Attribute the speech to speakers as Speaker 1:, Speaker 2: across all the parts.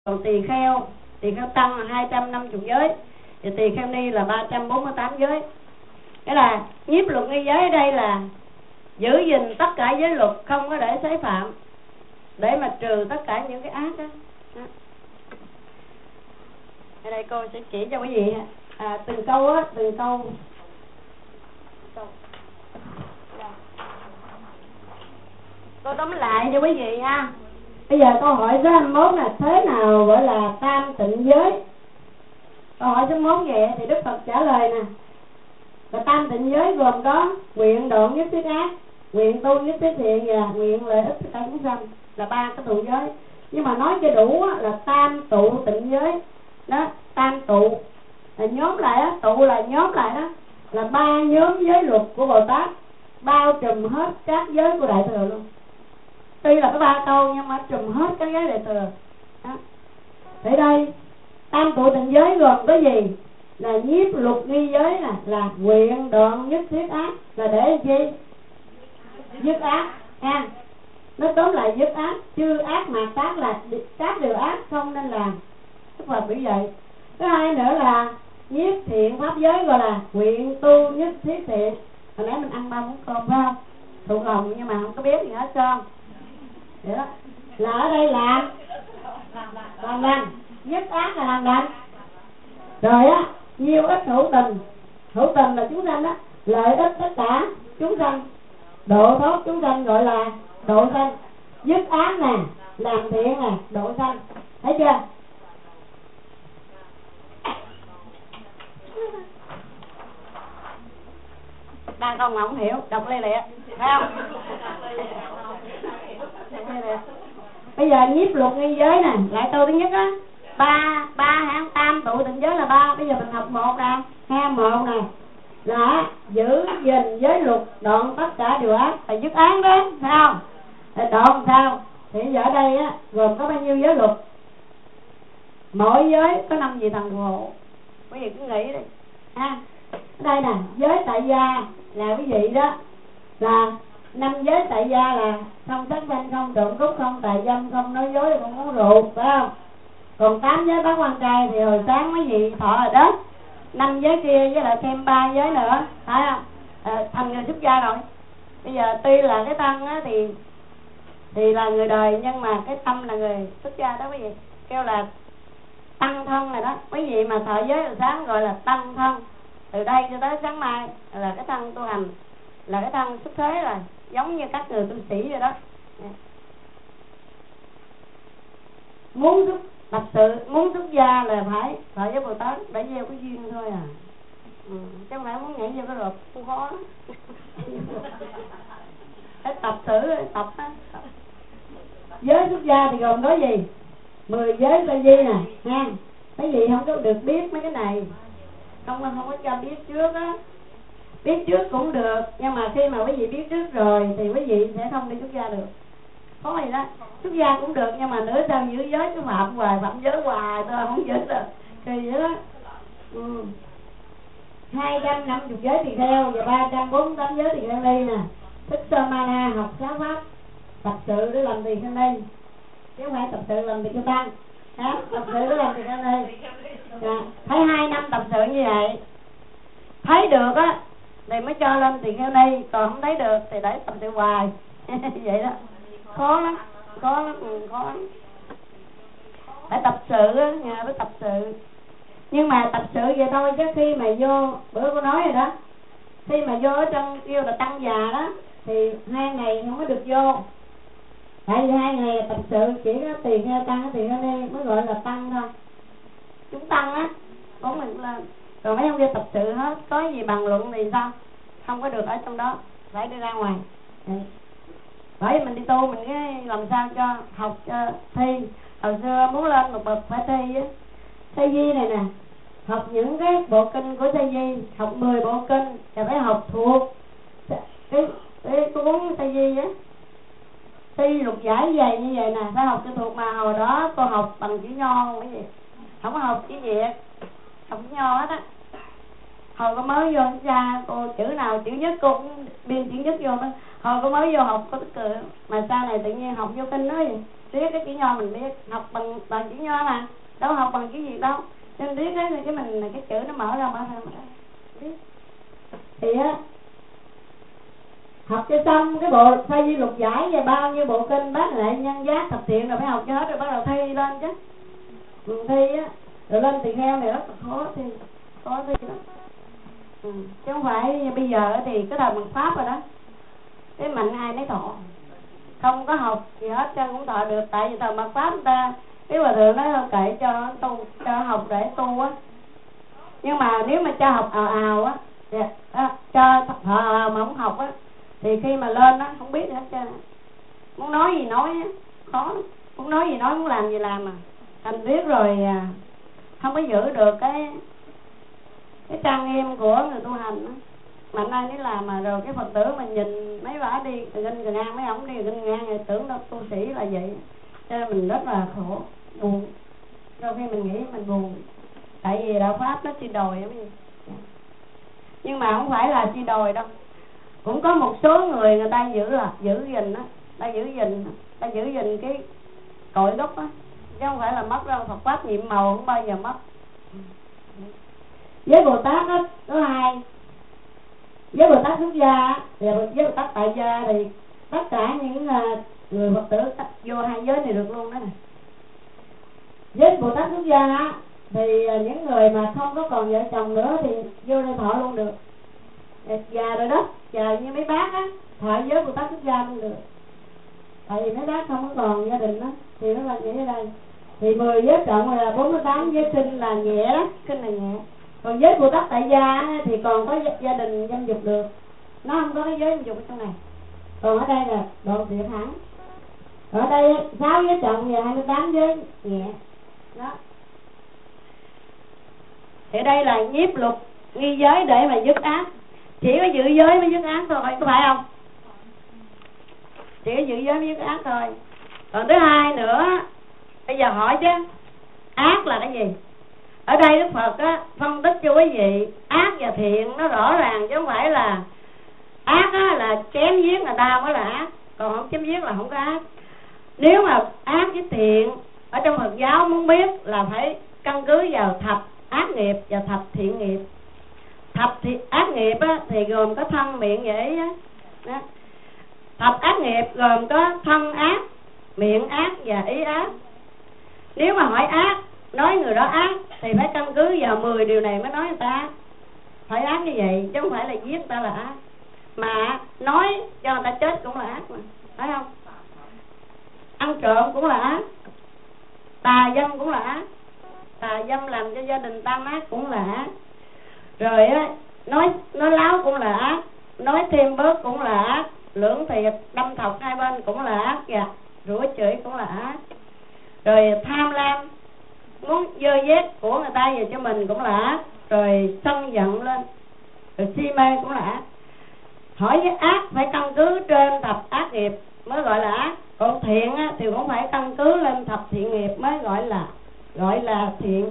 Speaker 1: Còn tỳ kheo tăng là 250 giới, thì tỳ kheo ni là 348 giới. Cái là nhiếp luật nghi giới ở đây là giữ gìn tất cả giới luật, không có để xấy phạm, để mà trừ tất cả những cái ác đó. Ở đây cô sẽ chỉ cho quý vị từng câu á, từng câu. Cô tóm lại cho quý vị ha. Bây giờ câu hỏi số 21 là thế nào gọi là tam tịnh giới? Câu hỏi số 1 vậy thì Đức Phật trả lời nè. Và tam tịnh giới gồm có nguyện đoạn nhất thiết ác, nguyện tu nhất thiết thiện và nguyện lợi ích tất cả chúng sanh, là 3 cái tụ giới. Nhưng mà nói cho đủ là tam tụ tịnh giới. Đó, tam tụ là nhóm lại đó, tụ là nhóm lại đó, là 3 nhóm giới luật của Bồ Tát, bao trùm hết các giới của Đại Thừa luôn. Tuy là có 3 câu nhưng mà trùm hết các giới Đại Thừa đó. Thế đây tam tụ tịnh giới gồm có gì? Là nhiếp luật nghi giới nè, là nguyện đoạn nhất thiết ác, là để gì? Dứt ác ha. Nó tóm lại dứt ác, chư ác mà tác là các điều ác không nên làm. Đức Phật biểu vậy. Thứ hai nữa là nhiếp thiện pháp giới, gọi là nguyện tu nhất thiết thiện. Hồi nãy mình ăn 3 muỗng cơm phải không? Thuộc lòng nhưng mà không có biết gì hết trơn. Vậy đó. Là ở đây làm lành, dứt ác là làm lành. Rồi á, nhiêu ích hữu tình. Hữu tình là chúng sanh đó, lợi ích tất cả chúng sanh, độ thoát chúng sanh gọi là độ sanh. Dứt ác nè, làm thiện nè, độ sanh. Thấy chưa? Đang không mà không hiểu, đọc lê lẹ, thấy không? Bây giờ nhiếp luật nghi giới nè, lại câu thứ nhất á, ba hạng tam tụ tịnh giới là 3. Bây giờ mình học 1 nè, 1 nè, là giữ gìn giới luật, đoạn tất cả điều ác, là dứt ác đó, phải không? Đoạn sao? Thì giờ ở đây á gồm có bao nhiêu giới luật? Mỗi giới có 5 vị thần phù hộ. Quý vị cứ nghĩ đi ha. Ở đây nè, giới tại gia là quý vị đó, là 5 giới tại gia là không sát sanh, không trộm cướp, không tà dâm, không nói dối, không uống rượu, phải không? Còn 8 giới bát quan trai thì hồi sáng mấy vị thọ rồi đó. 5 giới kia với lại thêm 3 giới nữa, phải không? Thành người xuất gia rồi. Bây giờ tuy là cái thân á thì là người đời, nhưng mà cái tâm là người xuất gia đó quý vị. Kêu là tăng thân này đó. Quý vị mà thọ giới hồi sáng gọi là tăng thân. Từ đây cho tới sáng mai là cái thân tu hành, là cái thân xuất thế rồi, giống như các người tu sĩ rồi đó. Muốn thật sự muốn xuất gia là phải thọ với Bồ Tát để gieo cái duyên thôi à. Chứ không phải muốn nhảy vô cái rộp không khó. Phải tập thử, tập á. Giới xuất gia thì gồm có gì? 10 giới sa di nè ha. Cái gì không có được biết mấy cái này, không có cho biết trước á. Biết trước cũng được, nhưng mà khi mà quý vị biết trước rồi thì quý vị sẽ không đi xuất gia được. Có gì đó, xuất gia cũng được, nhưng mà nữa sao giữ giới cái phạm hoài, phạm giới hoài tôi không giữ được, kỳ vậy đó. 250 giới tỳ kheo và 348 giới tỳ kheo ni nè. Thích sơ ma na học giáo pháp, tập sự để làm tỳ kheo ni, chứ không phải tập sự làm tỳ kheo tăng. Tập sự để làm tỳ kheo ni. Thấy 2 năm tập sự như vậy, thấy được á thì mới cho lên tỳ kheo ni, còn không thấy được thì để tập sự hoài. Vậy đó, khó lắm. Phải tập sự á, nhà phải tập sự. Nhưng mà tập sự vậy thôi, chứ khi mà vô, bữa cô nói rồi đó, khi mà vô ở trong kêu là tăng già đó thì 2 ngày không có được vô. Tại vì 2 ngày là tập sự, chỉ có tỳ kheo tăng, tỳ kheo ni mới gọi là tăng thôi. Chúng tăng á, có mình lên. Rồi mấy ông kia tập sự hết, có gì bàn luận thì sao? Không có được ở trong đó, phải đi ra ngoài. Bởi vì mình đi tu mình cái làm sao cho học cho thi. Hồi xưa muốn lên một bậc phải thi á. Sa di này nè, học những cái bộ kinh của Sa di, học 10 bộ kinh và phải học thuộc cái cuốn Sa di á. Sa di lục giải về như vậy nè, phải học cho thuộc. Mà hồi đó cô học bằng chữ nho không, cái gì không có học chữ Việt, học chữ nho hết á. Hồi có mới vô ra cô chữ nào chữ nhất cô cũng biên chữ nhất vô đó. Hồi có mới vô học có tức cười, mà sau này tự nhiên học vô kinh nói gì Riết cái chữ nho mình biết, học bằng chữ nho mà, đâu học bằng cái gì đâu. Nên riết cái mình cái chữ nó mở ra biết. Thì á học cho xong cái bộ Sa Di Lục Giải và bao nhiêu bộ kinh Bát Hệ Nhân Giác Thập Thiện rồi phải học cho hết, rồi bắt đầu thi lên chứ. Thi á rồi lên tỳ kheo này rất là khó thi lắm. Chứ không phải bây giờ thì cái thời bằng Pháp rồi đó, cái mạnh ai nấy thọ, không có học gì hết chứ cũng thọ được. Tại vì thời bằng Pháp người ta cái hòa thượng nói không kệ cho tu, cho học để tu á. Nhưng mà nếu mà cho học ào ào á, cho thọ ào mà không học á, thì khi mà lên á không biết hết trơn. Muốn nói gì nói á, khó lắm. Muốn nói gì nói, muốn làm gì làm mà. Thành biết rồi không có giữ được cái trang nghiêm của người tu hành đó. Mạnh ai nấy làm mà rồi cái Phật tử mình nhìn mấy bả đi từ kinh từ ngang, mấy ổng đi từ kinh ngang thì tưởng đâu tu sĩ là vậy. Cho nên mình rất là khổ, buồn. Đôi khi mình nghĩ mình buồn, tại vì đạo Pháp nó chia đồi lắm. Nhưng mà không phải là chia đồi đâu, cũng có một số người ta giữ gìn á, ta giữ gìn cái cội gốc á, chứ không phải là mất đâu. Phật Pháp nhiệm màu không bao giờ mất. Với Bồ Tát á có hai. Với Bồ Tát xuất gia và với Bồ Tát tại gia thì tất cả những người Phật tử vô hai giới này được luôn đó nè. Với Bồ Tát xuất gia thì những người mà không có còn vợ chồng nữa thì vô đây thọ luôn được. Già rồi đó, già như mấy bác á, thọ với Bồ Tát xuất gia luôn được. Tại vì mấy bác không có còn gia đình đó thì nó là vậy ở đây. Thì 10 giới cộng là 48 giới kinh là nhẹ đó, kinh là nhẹ. Còn giới Bồ Tát tại gia thì còn có gia đình dâm dục được, nó không có cái giới dâm dục ở trong này. Còn ở đây là đoạn tuyệt hẳn. Ở đây 6 giới trọng và 28 giới nhẹ đó. Thì đây là nhiếp luật nghi giới để mà dứt ác. Chỉ có giữ giới mới dứt ác thôi, có phải không? Chỉ có giữ giới mới dứt ác thôi. Còn thứ hai nữa, bây giờ hỏi chứ ác là cái gì? Ở đây Đức Phật á, phân tích cho quý vị ác và thiện nó rõ ràng, chứ không phải là ác á, là chém giết người ta mới là ác, còn không chém giết là không có ác. Nếu mà ác với thiện ở trong Phật giáo muốn biết là phải căn cứ vào thập ác nghiệp và thập thiện nghiệp. Thập ác nghiệp á, thì gồm có thân miệng và ý á. Thập ác nghiệp gồm có thân ác, miệng ác và ý ác. Nếu mà hỏi ác, nói người đó ác thì phải căn cứ vào 10 điều này mới nói người ta ác. Phải ác như vậy, chứ không phải là giết người ta là ác. Mà nói cho người ta chết cũng là ác mà, phải không? Ăn trộm cũng là ác, tà dâm cũng là ác. Tà dâm làm cho gia đình tan nát cũng là ác. Rồi á, nói láo cũng là ác, nói thêm bớt cũng là ác, lưỡng thiệt đâm thọc hai bên cũng là ác, và rủa chửi cũng là ác. Rồi tham lam, muốn dơ vét của người ta về cho mình cũng là ác. Rồi sân giận lên, rồi si mê cũng là ác. Hỏi với ác phải căn cứ trên thập ác nghiệp mới gọi là ác. Còn thiện á, thì cũng phải căn cứ lên thập thiện nghiệp mới gọi là thiện.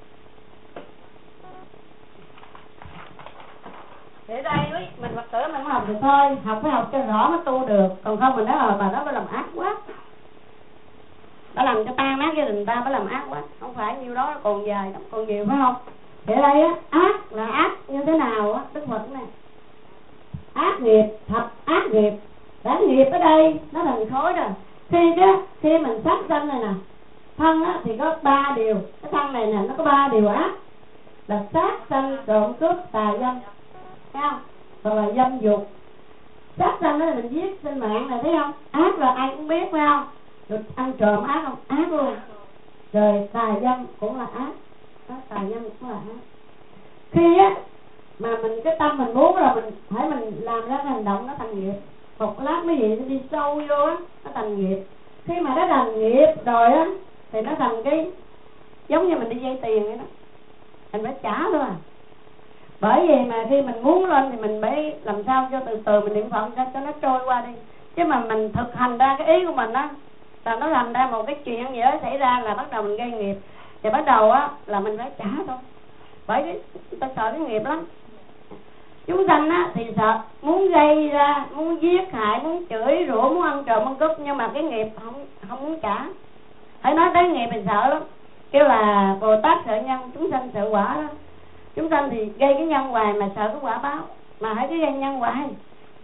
Speaker 1: Để đây mình Phật tử mình học được thôi, phải học cho rõ mới tu được. Còn không mình nói bà đó phải làm ác quá, đã làm cho tan nát gia đình ta, phải làm ác quá. Không phải nhiêu đó còn dài, còn nhiều, phải không? Thì ở đây á, ác là ác như thế nào á, Đức Phật này ác nghiệp, thập ác nghiệp. Đã nghiệp ở đây nó thành khối rồi. Khi mình sát sanh này nè, thân á thì có 3 điều. Cái thân này nè nó có 3 điều ác, là sát sanh, trộm cướp, tà dâm, thấy không? Còn là dâm dục. Sát sanh đó là mình giết sinh mạng này, thấy không? Ác là ai cũng biết, phải không? Rồi ăn trộm ác không? Ác luôn. Rồi tà dâm cũng là ác đó, tà dâm cũng là ác. Khi á mà mình cái tâm mình muốn là mình làm ra cái hành động nó thành nghiệp. Một lát mấy vị nó đi sâu vô á, nó thành nghiệp. Khi mà nó thành nghiệp rồi á thì nó thành cái giống như mình đi vay tiền vậy đó, mình phải trả thôi à. Bởi vì mà khi mình muốn lên thì mình phải làm sao cho từ từ mình niệm Phật cho nó trôi qua đi. Chứ mà mình thực hành ra cái ý của mình á, là nó thành ra một cái chuyện gì đó xảy ra là bắt đầu mình gây nghiệp. Và bắt đầu á là mình phải trả thôi. Bởi vì người ta sợ cái nghiệp lắm. Chúng sanh á thì sợ, muốn gây ra, muốn giết hại, muốn chửi rủa, muốn ăn trộm ăn cướp, nhưng mà cái nghiệp không muốn trả. Hãy nói tới nghiệp mình sợ lắm, kêu là Bồ Tát sợ nhân, chúng sanh sợ quả đó. Chúng sanh thì gây cái nhân hoài mà sợ cái quả báo, mà hãy cái gây nhân hoài